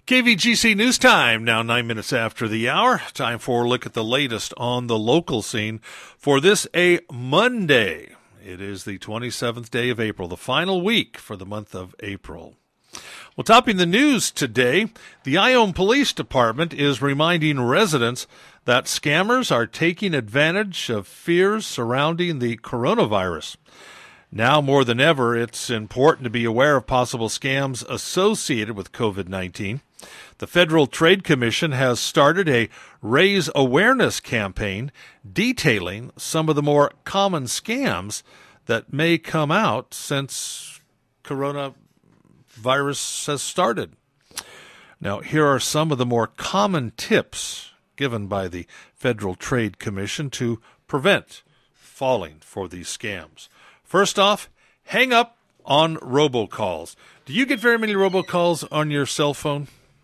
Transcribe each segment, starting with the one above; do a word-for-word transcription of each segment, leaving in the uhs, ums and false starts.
K V G C News Time, now nine minutes after the hour. Time for a look at the latest on the local scene for this a Monday. It is the twenty-seventh day of April, the final week for the month of April. Well, topping the news today, the Ione Police Department is reminding residents that scammers are taking advantage of fears surrounding the coronavirus. Now more than ever, it's important to be aware of possible scams associated with covid nineteen. The Federal Trade Commission has started a Raise Awareness campaign detailing some of the more common scams that may come out since coronavirus has started. Now, here are some of the more common tips given by the Federal Trade Commission to prevent falling for these scams. First off, hang up on robocalls. Do you get very many robocalls on your cell phone?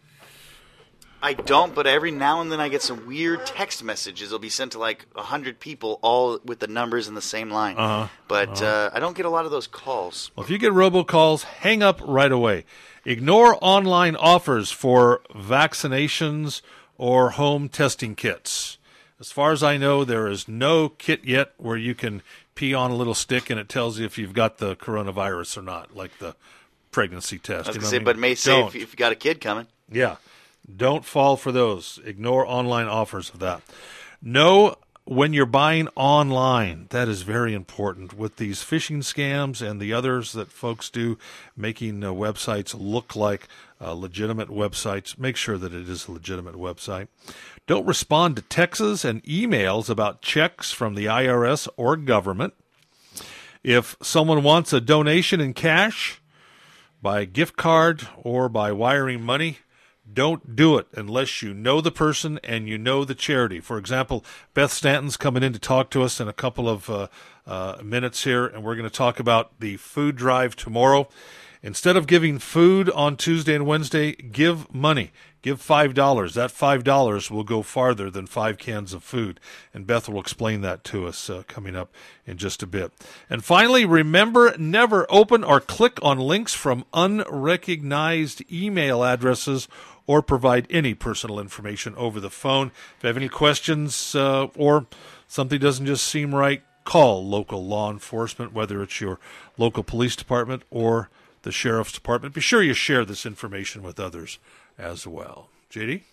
I don't, but every now and then I get some weird text messages. It'll be sent to like a hundred people, all with the numbers in the same line. Uh-huh. But uh-huh. uh, I don't get a lot of those calls. Well, if you get robocalls, hang up right away. Ignore online offers for vaccinations or home testing kits. As far as I know, there is no kit yet where you can pee on a little stick and it tells you if you've got the coronavirus or not, like the pregnancy test. I was you going know to say, I mean? but it may say Don't. if, if you got a kid coming. Yeah. Don't fall for those. Ignore online offers of that. Know when you're buying online. That is very important with these phishing scams and the others that folks do, making uh, websites look like uh, legitimate websites. Make sure that it is a legitimate website. Don't respond to texts and emails about checks from the I R S or government. If someone wants a donation in cash, by gift card or by wiring money, don't do it unless you know the person and you know the charity. For example, Beth Stanton's coming in to talk to us in a couple of uh, uh, minutes here, and we're going to talk about the food drive tomorrow. Instead of giving food on Tuesday and Wednesday, give money. Give five dollars. That five dollars will go farther than five cans of food. And Beth will explain that to us uh, coming up in just a bit. And finally, remember, never open or click on links from unrecognized email addresses or provide any personal information over the phone. If you have any questions uh, or something doesn't just seem right, call local law enforcement, whether it's your local police department or the sheriff's department. Be sure you share this information with others as well. J D?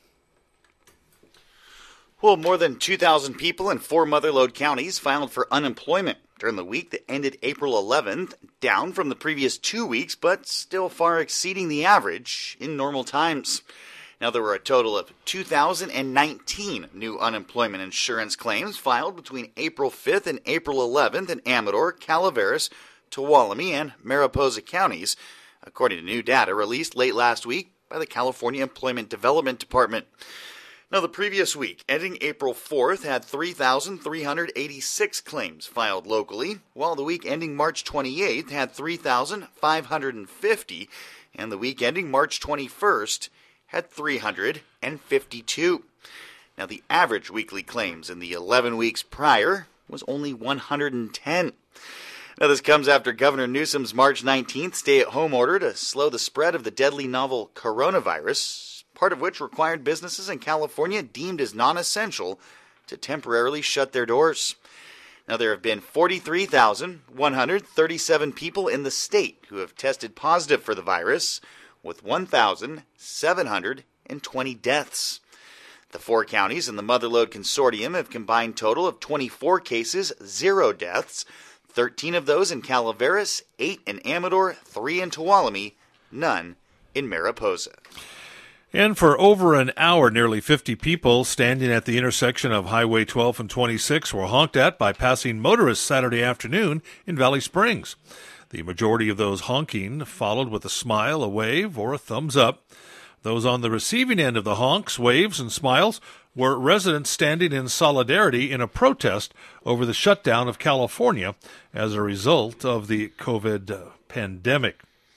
Well, more than two thousand people in four mother-lode counties filed for unemployment during the week that ended April eleventh, down from the previous two weeks, but still far exceeding the average in normal times. Now, there were a total of two thousand nineteen new unemployment insurance claims filed between April fifth and April eleventh in Amador, Calaveras, Tuolumne, and Mariposa counties, according to new data released late last week by the California Employment Development Department. Now, the previous week, ending April fourth, had three thousand three hundred eighty-six claims filed locally, while the week ending March twenty-eighth had three thousand five hundred fifty, and the week ending March twenty-first had three hundred fifty-two. Now, the average weekly claims in the eleven weeks prior was only one hundred ten. Now, this comes after Governor Newsom's March nineteenth stay-at-home order to slow the spread of the deadly novel coronavirus, part of which required businesses in California deemed as non-essential to temporarily shut their doors. Now, there have been forty-three thousand one hundred thirty-seven people in the state who have tested positive for the virus, with one thousand seven hundred twenty deaths. The four counties in the Motherlode Consortium have combined total of twenty-four cases, zero deaths, thirteen of those in Calaveras, eight in Amador, three in Tuolumne, none in Mariposa. And for over an hour, nearly fifty people standing at the intersection of Highway twelve and twenty-six were honked at by passing motorists Saturday afternoon in Valley Springs. The majority of those honking followed with a smile, a wave, or a thumbs up. Those on the receiving end of the honks, waves, and smiles were residents standing in solidarity in a protest over the shutdown of California as a result of the COVID pandemic.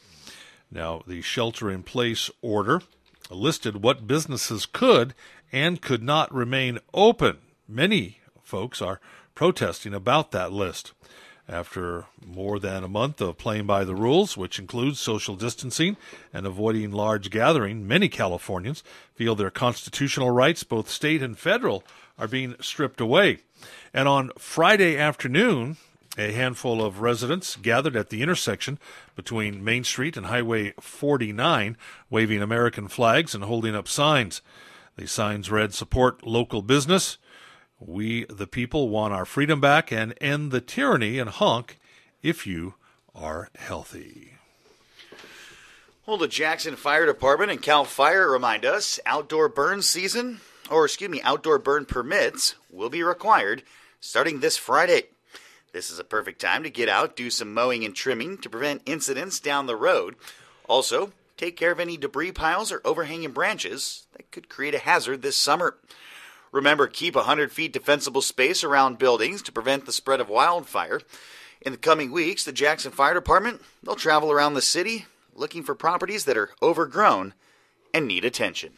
Now, the shelter-in-place order listed what businesses could and could not remain open. Many folks are protesting about that list. After more than a month of playing by the rules, which includes social distancing and avoiding large gathering, many Californians feel their constitutional rights, both state and federal, are being stripped away. And on Friday afternoon, a handful of residents gathered at the intersection between Main Street and Highway forty-nine, waving American flags and holding up signs. The signs read, "Support local business. We, the people, want our freedom back and end the tyranny, and honk if you are healthy." Well, the Jackson Fire Department and CAL FIRE remind us outdoor burn season, or excuse me, outdoor burn permits will be required starting this Friday. This is a perfect time to get out, do some mowing and trimming to prevent incidents down the road. Also, take care of any debris piles or overhanging branches that could create a hazard this summer. Remember, keep one hundred feet defensible space around buildings to prevent the spread of wildfire. In the coming weeks, the Jackson Fire Department, they'll travel around the city looking for properties that are overgrown and need attention.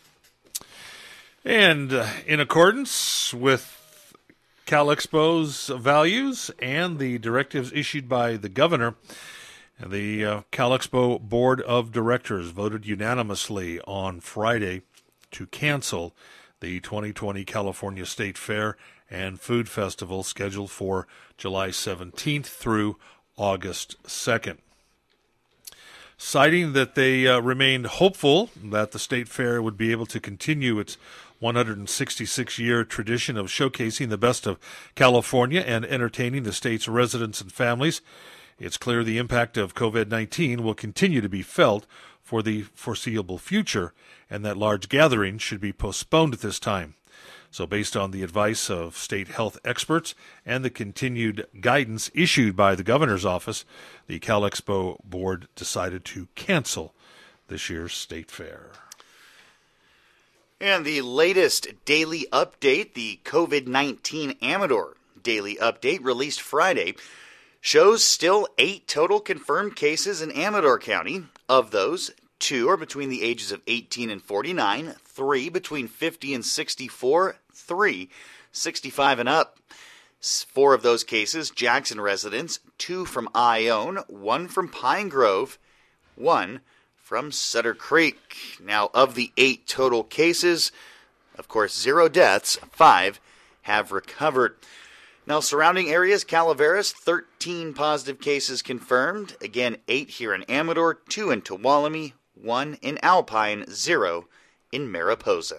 And uh, in accordance with CalExpo's values and the directives issued by the governor, the uh, CalExpo Board of Directors voted unanimously on Friday to cancel the twenty twenty California State Fair and Food Festival scheduled for July seventeenth through August second. Citing that they uh, remained hopeful that the State Fair would be able to continue its one hundred sixty-six year tradition of showcasing the best of California and entertaining the state's residents and families, it's clear the impact of covid nineteen will continue to be felt for the foreseeable future, and that large gatherings should be postponed at this time. So based on the advice of state health experts and the continued guidance issued by the governor's office, the CalExpo board decided to cancel this year's state fair. And the latest daily update, the covid nineteen Amador daily update released Friday, shows still eight total confirmed cases in Amador County. Of those, two are between the ages of eighteen and forty-nine, three between fifty and sixty-four, three sixty-five and up. Four of those cases, Jackson residents, two from Ione, one from Pine Grove, one from Sutter Creek. Now, of the eight total cases, of course, zero deaths, five have recovered. Now, surrounding areas, Calaveras, thirteen positive cases confirmed. Again, eight here in Amador, two in Tuolumne, one in Alpine, zero in Mariposa.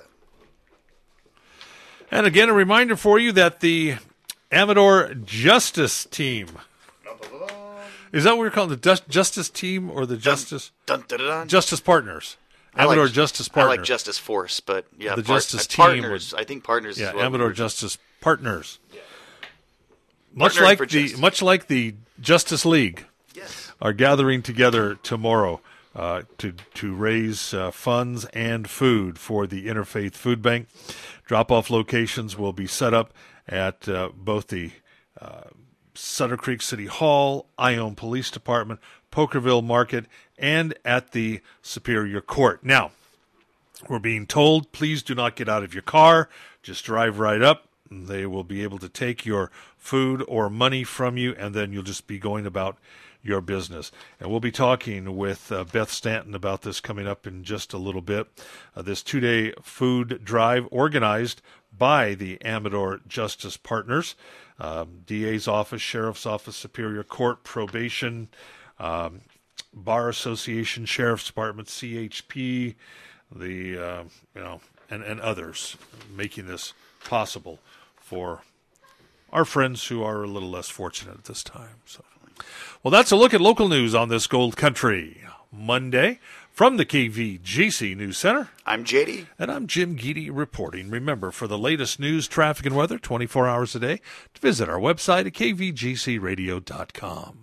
And again, a reminder for you that the Amador Justice Team. Is that what we're calling the Just, Justice Team or the Justice dun, dun, dun, dun. Justice Partners? Amador like, Justice Partners. I like Justice Force, but yeah, the part, Justice uh, Team. Partners. Would, I think Partners. Yeah, is what Amador we Justice Partners. Yeah. Much Partnering like for the justice. much like the Justice League, yes, are gathering together tomorrow uh, to to raise uh, funds and food for the Interfaith Food Bank. Drop-off locations will be set up at uh, both the uh, Sutter Creek City Hall, Ione Police Department, Pokerville Market, and at the Superior Court. Now, we're being told, please do not get out of your car. Just drive right up. They will be able to take your food or money from you, and then you'll just be going about your business. And we'll be talking with uh, Beth Stanton about this coming up in just a little bit. Uh, this two-day food drive organized by the Amador Justice Partners, um, D A's office, Sheriff's Office, Superior Court, Probation, um, Bar Association, Sheriff's Department, C H P, the uh, you know, and, and others, making this possible for our friends who are a little less fortunate at this time. So, well, that's a look at local news on this Gold Country Monday from the K V G C News Center. I'm J D. And I'm Jim Geedy reporting. Remember, for the latest news, traffic, and weather twenty-four hours a day, to visit our website at k v g c radio dot com.